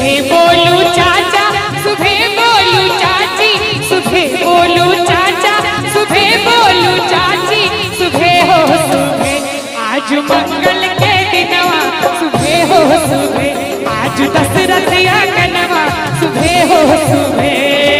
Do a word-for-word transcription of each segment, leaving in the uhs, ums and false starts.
सुबह बोलू चाचा सुबह बोलू चाची सुबह बोलू चाचा सुबह बोलू चाची सुबह हो सुबह आज मंगल के दिनवा सुबह हो सुबह आज दशरथ आंगनवा सुबह हो सुबह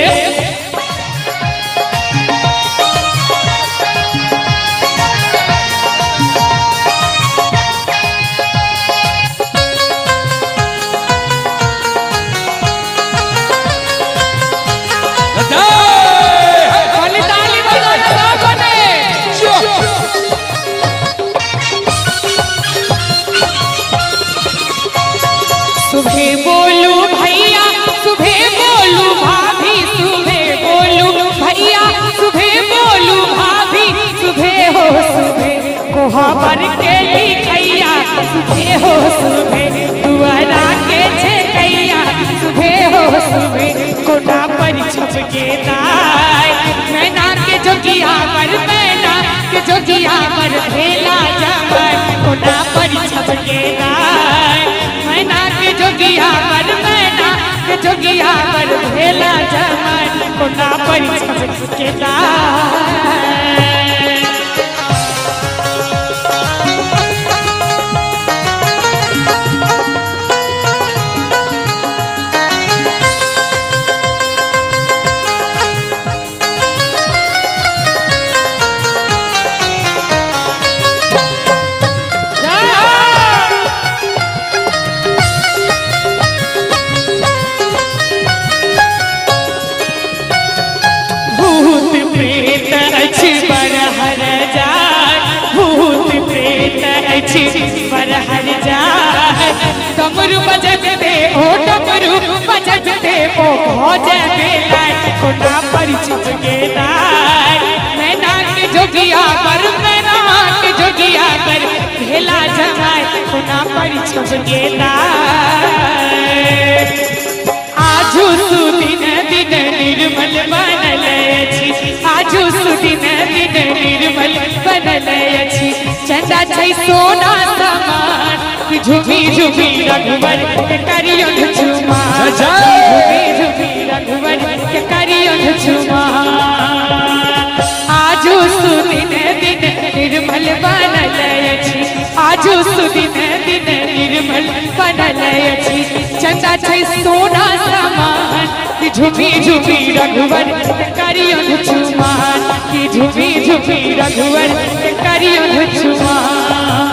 सुबह बोलू भैया सुबह बोलू भाभी सुबह बोलू भैया सुबह बोलू भाभी सुबह हो सुबह कोहबर के लिखैया सुबह हो सुबह दुआरा के छेकैया सुबह हो सुबह कोना पर छप के दाय मैना के जोगिया पर मैना के जोगिया पर भेला जमर कोना पर छप के दाय मैना के जोगिया पर मैना के जोगिया पर भेला जमन कोना पर छप के दाय बरहर जाए डमरू बजते ओ डमरू बजते ओ भोजते लाए कोना पर छप के दाय मैना के जोगिया पर मैना के जोगिया पर भेला जमाए कोना पर छप के दाय आजू सुदिन दिन निर्मल बनल अछि आजू सुदिन दिन निर्मल बनल अछि चंदा छै सोना समान झुमी झुमी रघुवर के करियन झुमान झुमी झुमी रघुवर के करियन झुमान आजू सुदिन दिन निर्मल बनल अछि आजू सुदिन दिन निर्मल बनल अछि चंदा छै सोना समान झुमी झुमी रघुवर के करियन झुमान की झुमी झुमी रघुवर के करियन झुमान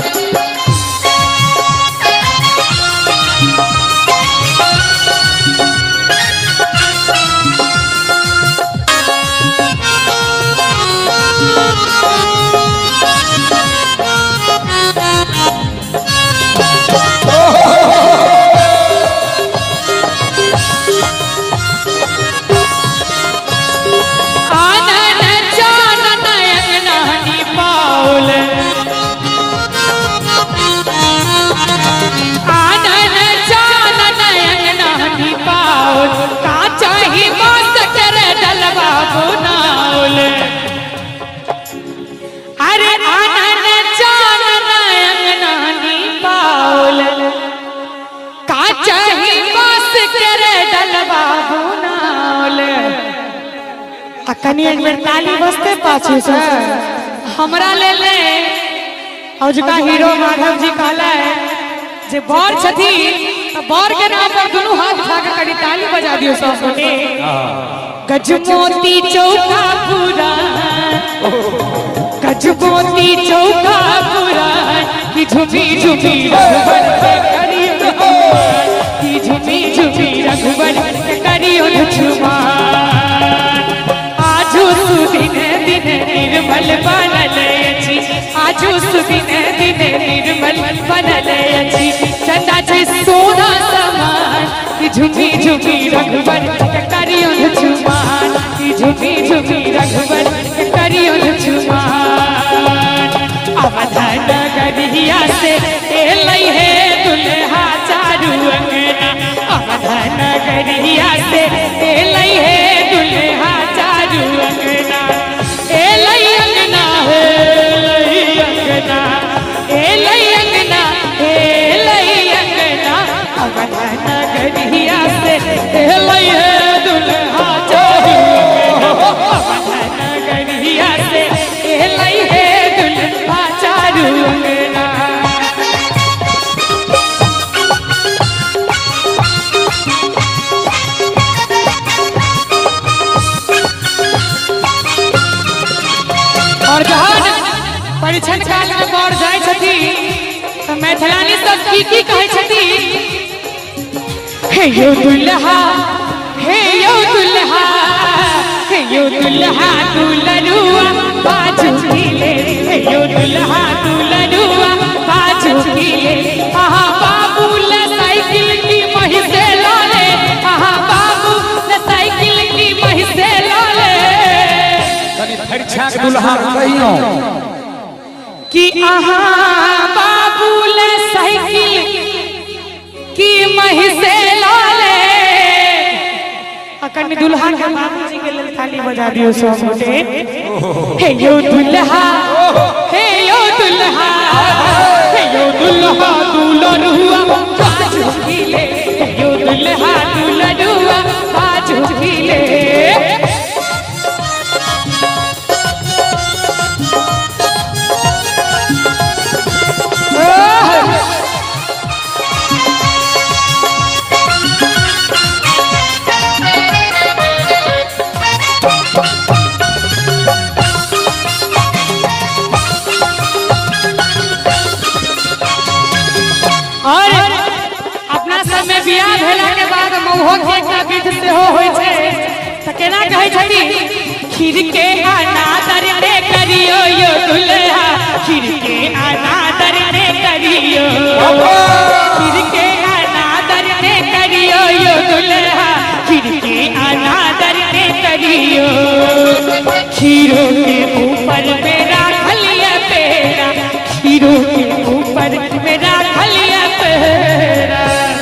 कनी एक बेर ताली बजते पाछू से हमरा ले ले और जका हीरो माधव जी कहला जे बर छथी त बर के नाम पर दुनु हाथ उठा के कड़ी ताली बजा दियो सब गोटे गजमोती चौका पूरा गजमोती चौका पूरा की झुमी झुमी रघुवर के करियो की झुमी झुमी रघुवर के करियो झुमान आजू सुदिन दिन निर्मल बनल अछि आजू सुदिन दिन निर्मल बनल अछि चंदा छै सोना समान की झुमी झुमी रघुवर के करियो झुमान की झुमी झुमी रघुवर के करियो झुमान अवध नगरिया से एलै हे दुल्हा चारू अंगना अवध नगरिया से एलै हे दुल्हा चारू अंगना एलै अंगना एलै अंगना एलै अंगना एलै अंगना अवध नगरिया परिछन काल में बढ़ जाए छथि तो मैथिलानी सब की की कहे छथि हे यो दुल्हा हे यो दुल्हा हे यो दुल्हा दुल्हनुआ बाजू खिले हे यो दुल्हा दुल्हनुआ बाजू खिले आहा बाबू ले साइकिल की महिसे लाले आहा बाबू ले साइकिल की महिसे लाले तनी फरछा के दुल्हा कहियो कि आहा बाबू ले साइकिल की महिसे लाले अकन दुल्हा के बाबूजी के लेल थाली बजा दियो सब गोटे हे यो दुल्हा हे यो दुल्हा हे यो दुल्हा दुल्हनुआ बाजू खिले हे यो दुल्हा दुल्हनुआ बाजू खिले और अपना सब में बियाह भेला के बाद मौहो के एकटा विध सेहो होय छै त केना कहै छथि खीर के अनादर ने करियो यो दुल्हा खीर के अनादर ने करियो खीर के अनादर ने करियो यो दुल्हा खीर के अनादर ने करियो खीरों के ऊपर मेरा खलिया पेरा खीरों के ऊपर मेरा खलिया पेरा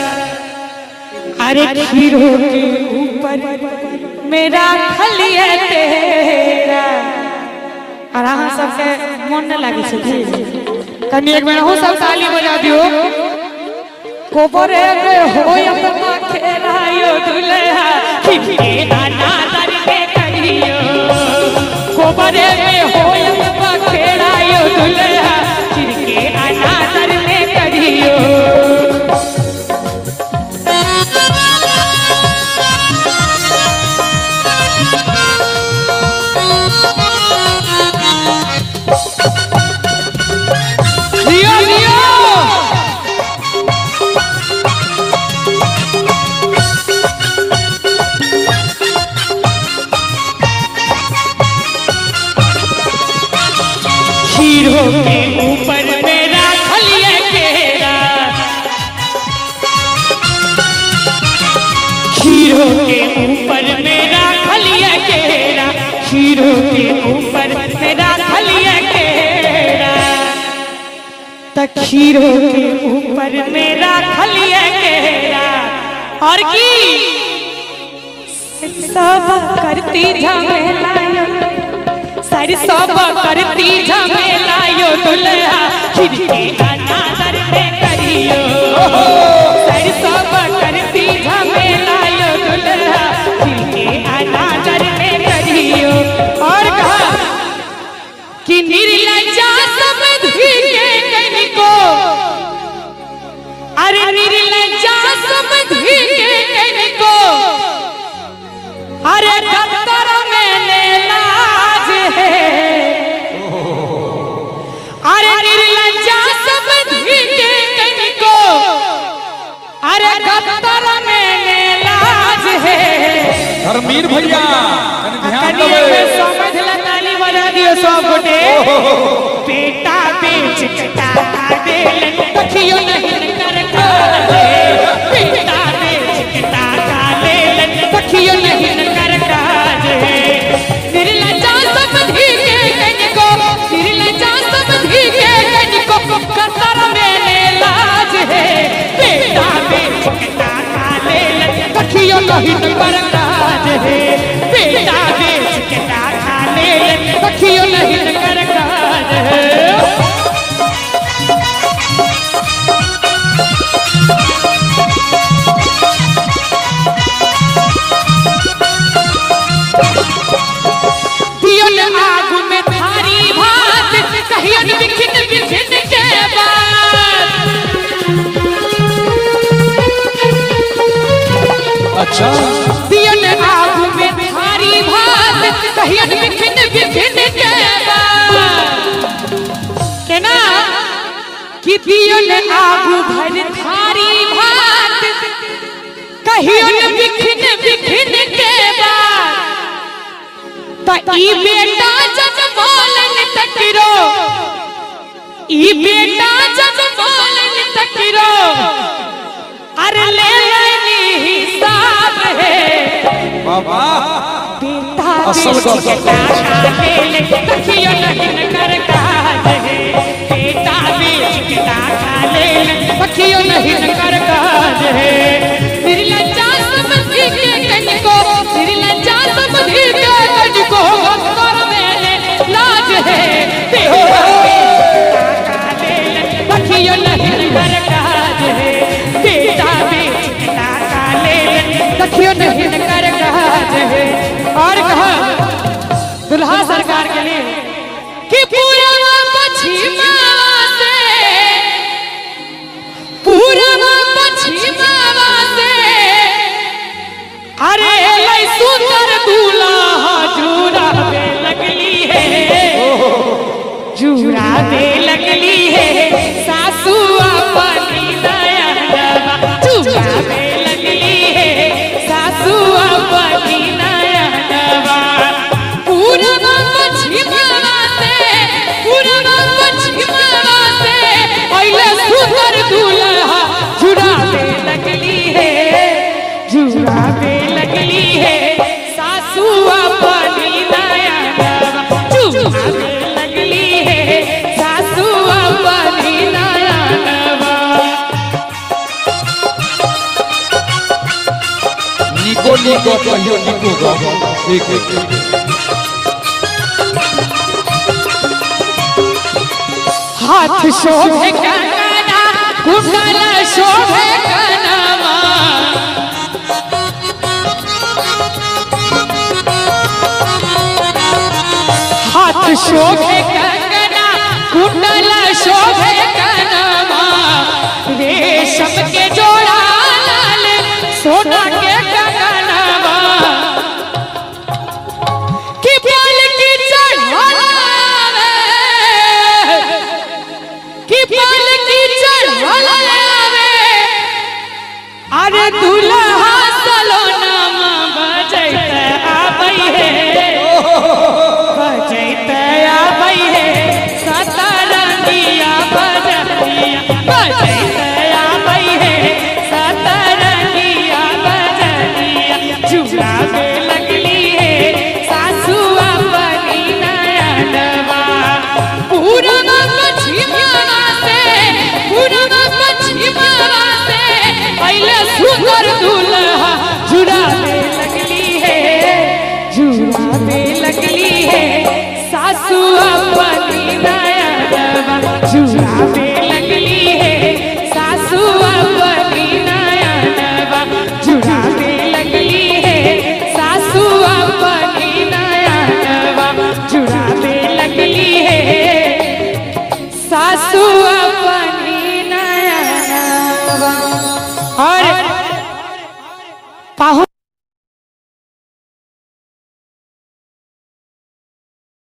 अरे खीरों के ऊपर मेरा खलिया तेरा और अहाँ सबके मन न लागे छै कनी एक बेर हो सब ताली बजा दियो कोबरे के होय अपना खेला यो दुल्हा खीर के अनादर ने करियो कोबरे में होय अपना खेला यो दुल्हा खीर के अनादर ने करियो दियो दियो खीरों के ऊपर मेरा खलिया केरा खीरों के ऊपर मेरा खलिया केरा खीरों के ऊपर मेरा खलिया केरा त खीरों के ऊपर मेरा खलिया केरा और की सब करती झमेला सारी सब करती झमेला यो दुल्हा खीर के अनादर ने करियो सारी सब करती झमेला यो दुल्हा खीर के अनादर ने करियो और कहा कि निर्लज्जा समझी के कनिको अरे निर्लज्जा समझी के कनिको अरे कत्तर मैंने लाज है अरे निर्लज्जा समझी के कनिको अरे कत्तर मैंने लाज है धर्मवीर भैया ध्यान दो समझ ला ताली बजा दियो सब गोटे बेटा बेच कटा दे तखियो नहीं कर काले बेटा बेच कटा दे तखियो नहीं कर काले निर्लज्जा समझी के कनिको निर्लज्जा समझी के कनिको कतर मैंने लाज है बेटा बेच कटा दे तखियो नहीं कर काले बेटा बेच कटा दे तखियो नहीं कर काले आगू में थारी भात कहियो बिखिन बिखिन के बात अच्छा दियन आगू में थारी भात कहियो बिखिन बिखिन के बात कहियो न आगू भर थारी भात, कहियो न बिखिन बिखिन के बात, त ई बेटा जब बोलन तकरो, ई बेटा जब बोलन तकरो, अरे ले लेनी हिसाब है बाबा बेटा असल बेटी के टाका ले ले तकियो नहीं कर काज है, बेटा बेटी के टाका ले ले तकियो नहीं कर काज है। निर्लज्जा समझी के कनको, निर्लज्जा समझी के कनको कर मेले लाज है, बेटा टाका ले ले तकियो नहीं कर काज है, बेटा बेटी के टाका ले ले तकियो नहीं कर काज है। और कहा दुल्हा सरकार के लिए कि पूरा पश्चिमा से, पूरा पश्चिमा से, अरे लई सुंदर दूल्हा जूरा दे लगली है, जूरा दे लगली है, सासू अपनी नया नवा जूरा दे लगली है, सासू अपनी नया नवा। पूरा पश्चिमा से, पूरा पश्चिमा से, पहले सुंदर दूल्हा जूरा दे लगली है, जूरा दे लगली है, सासू अपनी नया नवा जूरा दे लगली है, सासू अपनी नया नवा। निको निको कहियो निको गो ठीक है। हाथ शोभे कंगना, कुंडल शोभे कनमा, हाथ शोभे कंगना, कुंडल शोभे कनमा, रेशम के जोड़ा लाल सोना के कंगनवा, कि बाल की चढ़ावे, कि बाल की चढ़ावे, अरे दूल्हा सलोना बजैत आबै है, बजैत आबै है, सतरंगिया बजैया, बजैत आबै है, सतरंगिया बजैया, जूरा दे लगली है, सासू अपनी नया नवा। पूरा पश्चिमा से, पूरा पश्चिमा से, पहले सुंदर दूल्हा जूरा दे लगली है, जूरा दे लगली है, सासू अपनी नया नवा जूरा दे लगली है, सासू अपनी नया नवा जूरा दे लगली है, सासू अपनी नया नवा जूरा दे लगली है, सासू